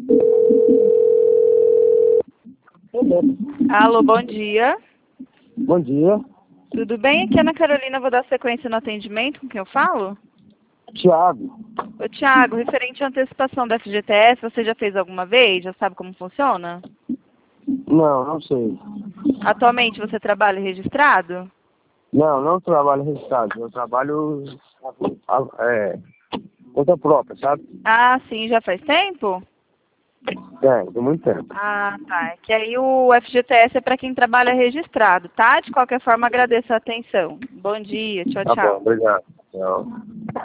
Alô, bom dia. Bom dia. Tudo bem? Aqui é Ana Carolina, vou dar sequência no atendimento. Com quem eu falo? Tiago. Ô, Thiago, referente à antecipação da FGTS, você já fez alguma vez? Já sabe como funciona? Não sei. Atualmente você trabalha registrado? Não trabalho registrado. Eu trabalho conta própria, sabe? Ah, sim, já faz tempo? Tem muito tempo. Ah, tá. É que aí o FGTS é para quem trabalha registrado, tá? De qualquer forma, agradeço a atenção. Bom dia, tchau, Tá bom, tchau. obrigado. Tchau.